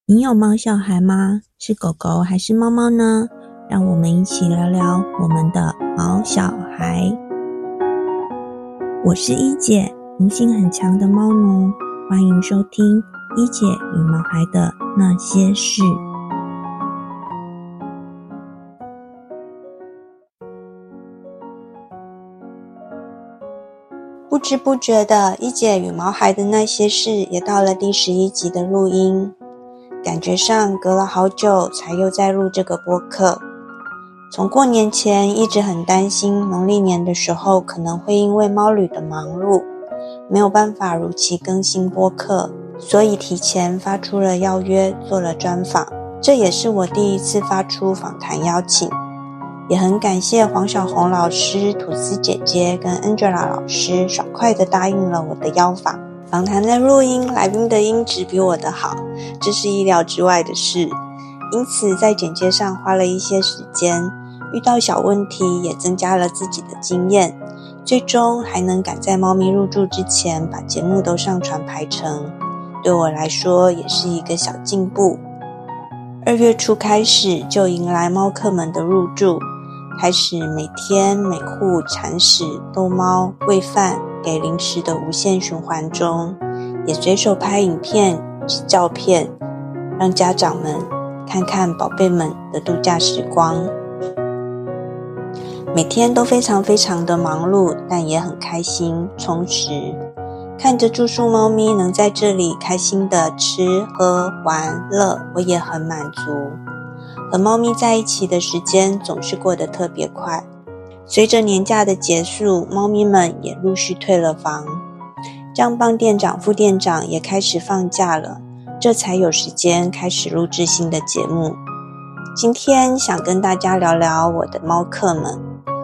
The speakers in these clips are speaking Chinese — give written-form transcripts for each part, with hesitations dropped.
你有猫小孩吗？是狗狗还是猫猫呢？让我们一起聊聊我们的毛小孩。我是一姐，灵性很强的猫奴，欢迎收听一姐与毛孩的那些事。 不知不觉的，一姐与毛孩的那些事也到了第11集的录音，感觉上隔了好久才又再录这个播客。从过年前一直很担心农历年的时候可能会因为猫旅的忙碌没有办法如期更新播客，所以提前发出了邀约，做了专访。这也是我第一次发出访谈邀请，也很感谢黄小红老师、吐司姐姐跟 Angela 老师爽快地答应了我的邀访。访谈的录音，来宾的音质比我的好，这是意料之外的事，因此在剪接上花了一些时间，遇到小问题也增加了自己的经验，最终还能赶在猫咪入住之前把节目都上传排成，对我来说也是一个小进步。2月初开始就迎来猫客们的入住，开始每天每户铲屎、逗猫、喂饭、给零食的无限循环中，也随手拍影片、照片，让家长们看看宝贝们的度假时光。每天都非常的忙碌，但也很开心、充实。看着住宿猫咪能在这里开心的吃、喝、玩乐，我也很满足。和猫咪在一起的时间总是过得特别快。随着年假的结束，猫咪们也陆续退了房，酱棒店长、副店长也开始放假了，这才有时间开始录制新的节目。今天想跟大家聊聊我的猫客们。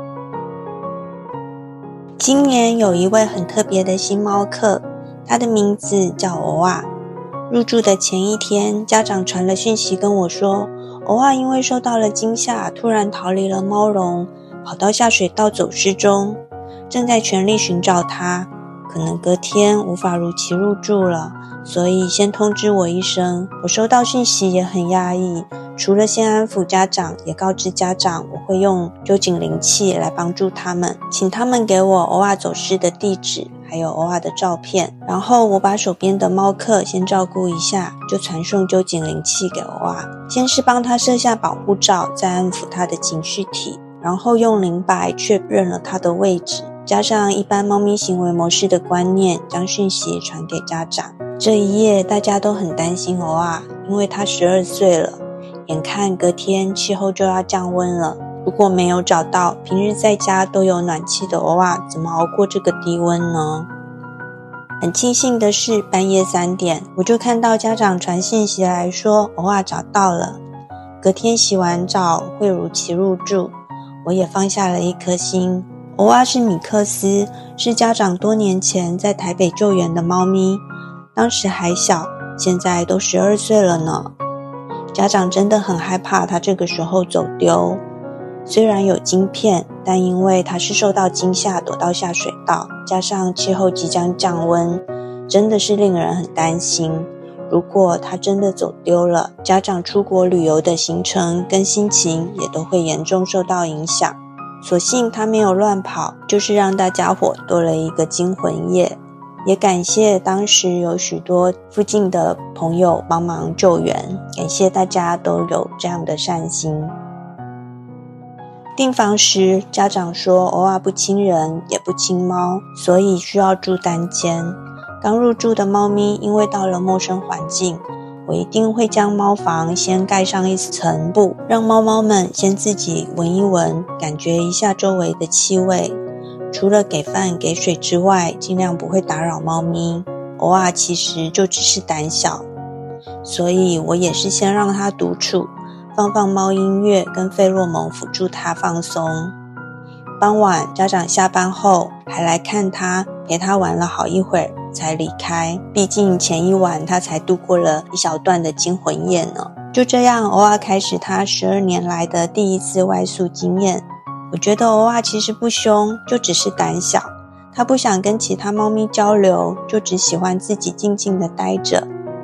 今年有一位很特别的新猫客，他的名字叫欧啊。入住的前一天，家长传了讯息跟我说，欧啊因为受到了惊吓，突然逃离了猫笼，跑到下水道走失中，正在全力寻找他，可能隔天无法如期入住了，所以先通知我一声。我收到讯息也很压抑，除了先安抚家长，也告知家长我会用揪紧灵器来帮助他们，请他们给我欧啊走失的地址还有欧啊的照片，然后我把手边的猫客先照顾一下，就传送揪紧灵器给欧啊，先是帮他设下保护罩，再安抚他的情绪体，然后用灵摆确认了他的位置，加上一般猫咪行为模式的观念，将讯息传给家长。这一夜大家都很担心欧啊，因为他12岁了，眼看隔天气候就要降温了，如果没有找到平日在家都有暖气的欧啊，怎么熬过这个低温呢？很庆幸的是，半夜3点我就看到家长传信息来说欧啊找到了，隔天洗完澡会如期入住，我也放下了一颗心。欧啊是米克斯，是家长多年前在台北救援的猫咪，当时还小，现在都12岁了呢。家长真的很害怕他这个时候走丢，虽然有晶片，但因为他是受到惊吓躲到下水道，加上气候即将降温，真的是令人很担心。如果他真的走丢了，家长出国旅游的行程跟心情也都会严重受到影响。所幸他没有乱跑，就是让大家伙多了一个惊魂夜。也感谢当时有许多附近的朋友帮忙救援，感谢大家都有这样的善心。订房时，家长说欧啊不亲人也不亲猫，所以需要住单间。刚入住的猫咪因为到了陌生环境，我一定会将猫房先盖上一层布，让猫猫们先自己闻一闻，感觉一下周围的气味。除了给饭给水之外，尽量不会打扰猫咪。欧啊其实就只是胆小，所以我也是先让它独处，放猫音乐跟费洛蒙辅助它放松。傍晚家长下班后还来看它，陪它玩了好一会儿才离开，毕竟前一晚它才度过了一小段的惊魂夜呢。就这样，欧啊开始它12年来的第一次外宿经验。我觉得欧啊其实不凶，就只是胆小，他不想跟其他猫咪交流，就只喜欢自己静静的待着。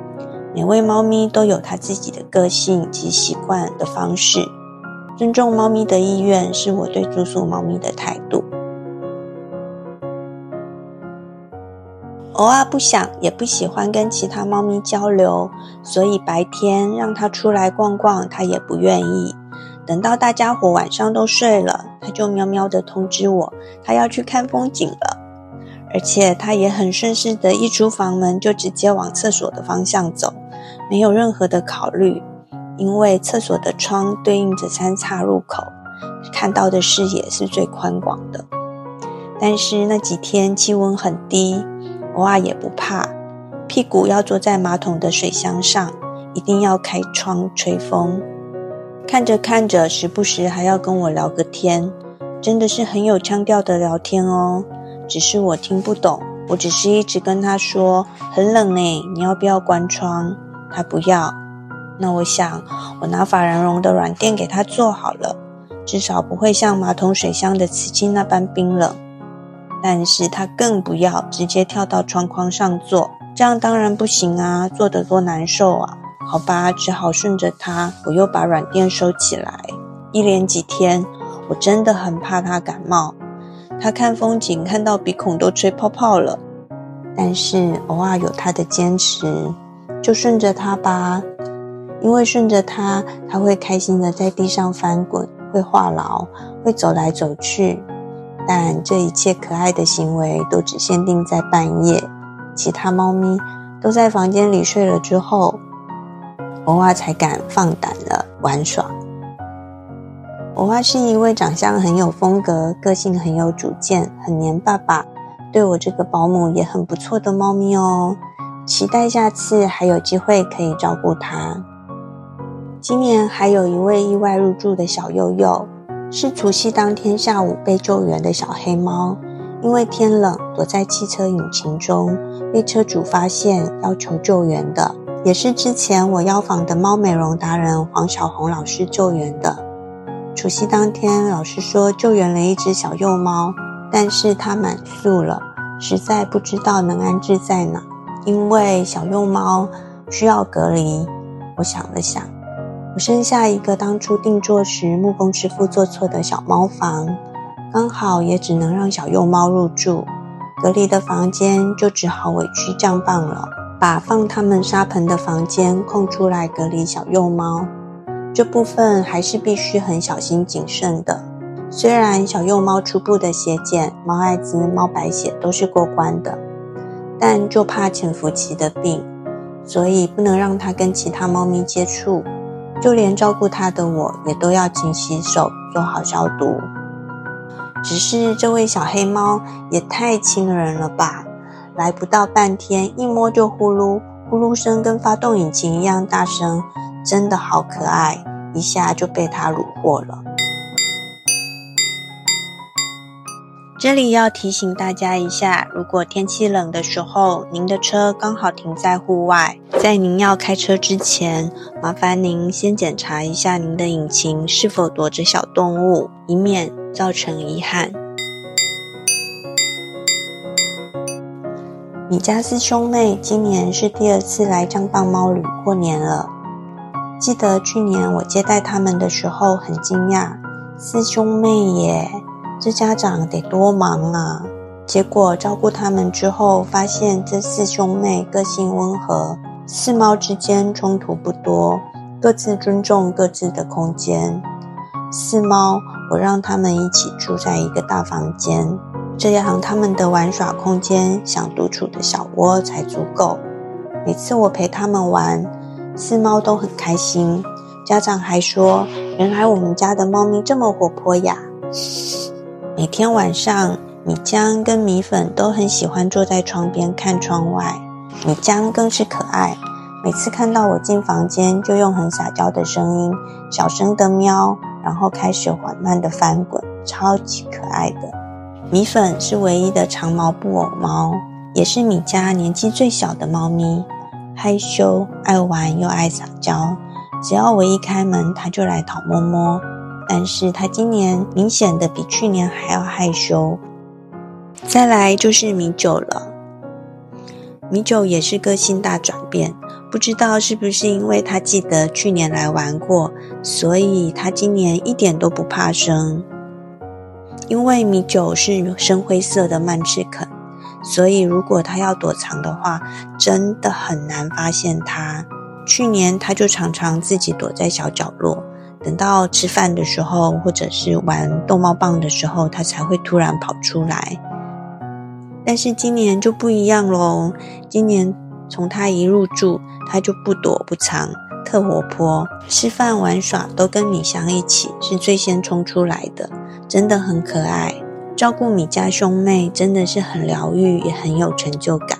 每位猫咪都有它自己的个性及习惯的方式，尊重猫咪的意愿是我对住宿猫咪的态度。偶尔不想也不喜欢跟其他猫咪交流，所以白天让它出来逛逛它也不愿意。等到大家伙晚上都睡了，它就喵喵地通知我它要去看风景了。而且它也很顺势的一出房门就直接往厕所的方向走，没有任何的考虑，因为厕所的窗对应着3岔入口，看到的视野是最宽广的。但是那几天气温很低，偶尔也不怕，屁股要坐在马桶的水箱上，一定要开窗吹风。看着看着，时不时还要跟我聊个天，真的是很有腔调的聊天哦。只是我听不懂，我只是一直跟他说很冷呢，你要不要关窗？他不要。那我想我拿法兰绒的软垫给他做好了，至少不会像马桶水箱的瓷器那般冰冷。但是他更不要，直接跳到窗框上坐，这样当然不行啊，坐得多难受啊。好吧，只好顺着他，我又把软垫收起来。一连几天，我真的很怕他感冒。他看风景看到鼻孔都吹泡泡了，但是偶尔有他的坚持，就顺着他吧。因为顺着他，他会开心的在地上翻滚，会话痨，会走来走去。但这一切可爱的行为都只限定在半夜，其他猫咪都在房间里睡了之后，偶尔才敢放胆的玩耍。偶尔是一位长相很有风格，个性很有主见，很黏爸爸，对我这个保姆也很不错的猫咪哦。期待下次还有机会可以照顾它。今年还有一位意外入住的小幼幼，是除夕当天下午被救援的小黑猫，因为天冷躲在汽车引擎中，被车主发现要求救援的，也是之前我邀访的猫美容达人黄小红老师救援的。除夕当天，老师说救援了一只小幼猫，但是它满宿了，实在不知道能安置在哪，因为小幼猫需要隔离。我想了想，我剩下一个当初定做时木工师傅做错的小猫房，刚好也只能让小幼猫入住，隔离的房间就只好委屈降棒了，把放它们沙盆的房间空出来隔离小幼猫。这部分还是必须很小心谨慎的，虽然小幼猫初步的血检、猫艾滋、猫白血都是过关的，但就怕潜伏期的病，所以不能让它跟其他猫咪接触，就连照顾它的我也都要勤洗手，做好消毒。只是这位小黑猫也太亲人了吧，来不到半天，一摸就呼噜，呼噜声跟发动引擎一样大声，真的好可爱，一下就被它虏获了。这里要提醒大家一下，如果天气冷的时候，您的车刚好停在户外，在您要开车之前，麻烦您先检查一下您的引擎是否躲着小动物，以免造成遗憾。米家四兄妹今年是第2次来张棒猫旅过年了。记得去年我接待他们的时候很惊讶，4兄妹耶，这家长得多忙啊。结果照顾他们之后，发现这4兄妹个性温和，4猫之间冲突不多，各自尊重各自的空间。4猫我让他们一起住在一个大房间，这样他们的玩耍空间想独处的小窝才足够。每次我陪他们玩，4猫都很开心，家长还说原来我们家的猫咪这么活泼呀。每天晚上米浆跟米粉都很喜欢坐在窗边看窗外，米浆更是可爱，每次看到我进房间就用很撒娇的声音小声的喵，然后开始缓慢的翻滚，超级可爱的。米粉是唯一的长毛布偶猫，也是米家年纪最小的猫咪，害羞爱玩又爱撒娇，只要我一开门它就来讨摸摸，但是它今年明显的比去年还要害羞。再来就是米酒了，米酒也是个性大转变， 不知道是不是因为他记得去年来玩过，所以他今年一点都不怕生。因为米酒是深灰色的曼赤肯，所以如果他要躲藏的话，真的很难发现他。去年他就常常自己躲在小角落，等到吃饭的时候或者是玩逗猫棒的时候，他才会突然跑出来。但是今年就不一样咯，今年从他一入住，他就不躲不藏，特活泼，吃饭玩耍都跟米香一起，是最先冲出来的，真的很可爱。照顾米家兄妹真的是很疗愈，也很有成就感。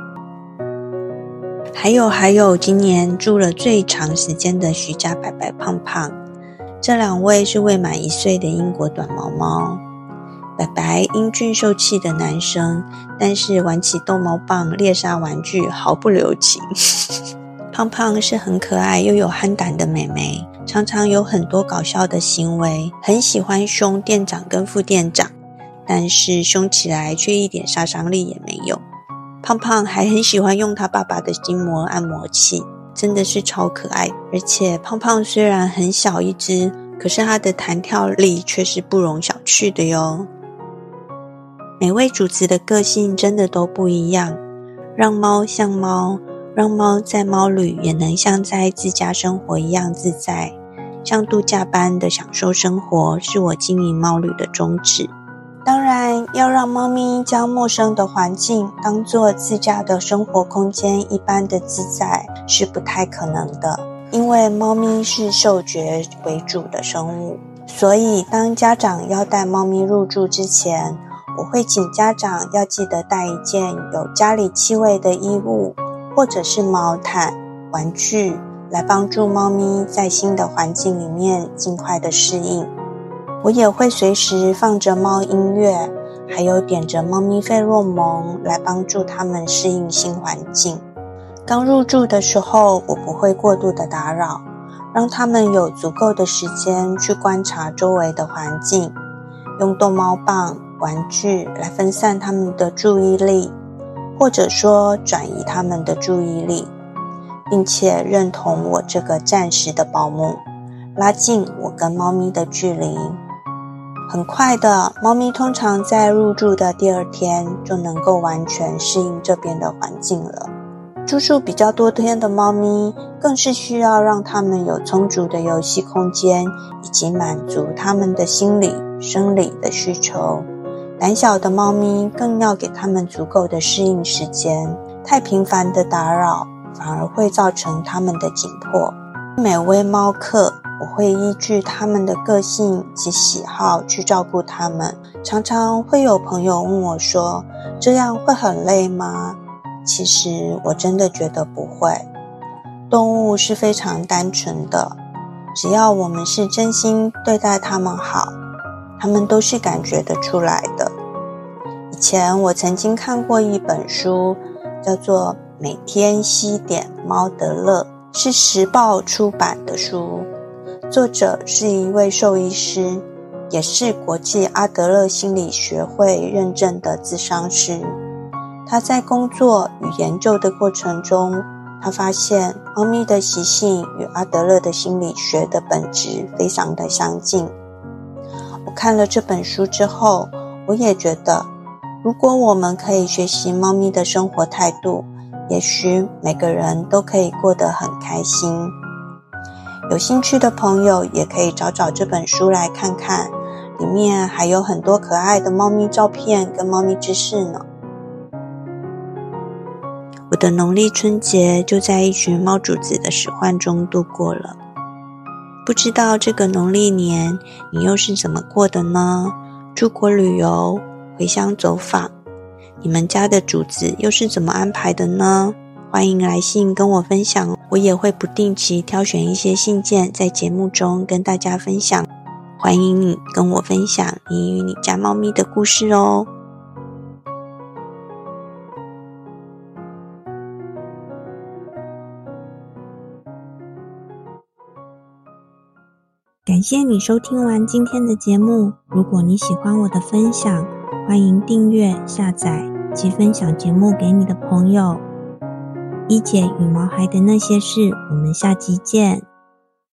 还有今年住了最长时间的徐家白白胖胖，这两位是未满1岁的英国短毛猫。白白英俊秀气的男生，但是玩起逗猫棒猎杀玩具毫不留情。胖胖是很可爱又有憨胆的妹妹，常常有很多搞笑的行为，很喜欢凶店长跟副店长，但是凶起来却一点杀伤力也没有。胖胖还很喜欢用他爸爸的筋膜按摩器，真的是超可爱。而且胖胖虽然很小一只，可是他的弹跳力却是不容小觑的哟。每位主子的个性真的都不一样，让猫像猫，让猫在猫旅也能像在自家生活一样自在，像度假般的享受生活，是我经营猫旅的宗旨。当然，要让猫咪将陌生的环境当作自家的生活空间一般的自在，是不太可能的，因为猫咪是嗅觉为主的生物，所以当家长要带猫咪入住之前，我会请家长要记得带一件有家里气味的衣物，或者是毛毯、玩具，来帮助猫咪在新的环境里面尽快的适应。我也会随时放着猫音乐，还有点着猫咪费洛蒙，来帮助它们适应新环境。刚入住的时候，我不会过度的打扰，让它们有足够的时间去观察周围的环境，用逗猫棒、玩具来分散他们的注意力，或者说转移他们的注意力，并且认同我这个暂时的保姆，拉近我跟猫咪的距离。很快的，猫咪通常在入住的第2天就能够完全适应这边的环境了。住宿比较多天的猫咪，更是需要让它们有充足的游戏空间，以及满足它们的心理、生理的需求。胆小的猫咪更要给它们足够的适应时间，太频繁的打扰，反而会造成它们的紧迫。每位猫客，我会依据他们的个性及喜好去照顾他们。常常会有朋友问我说，这样会很累吗？其实我真的觉得不会。动物是非常单纯的，只要我们是真心对待它们好，它们都是感觉得出来的。以前我曾经看过一本书，叫做《每天吸点猫得乐》，是时报出版的书，作者是一位兽医师，也是国际阿德勒心理学会认证的咨商师。他在工作与研究的过程中，他发现猫咪的习性与阿德勒的心理学的本质非常的相近。我看了这本书之后，我也觉得，如果我们可以学习猫咪的生活态度，也许每个人都可以过得很开心。有兴趣的朋友也可以找找这本书来看看，里面还有很多可爱的猫咪照片跟猫咪知识呢。我的农历春节就在一群猫主子的使唤中度过了。不知道这个农历年你又是怎么过的呢？出国旅游、回乡走访，你们家的主子又是怎么安排的呢？欢迎来信跟我分享，我也会不定期挑选一些信件在节目中跟大家分享。欢迎你跟我分享你与你家猫咪的故事哦。 感谢你收听完今天的节目，如果你喜欢我的分享，欢迎订阅、下载及分享节目给你的朋友。 一姐羽毛孩的那些事，我们下集见。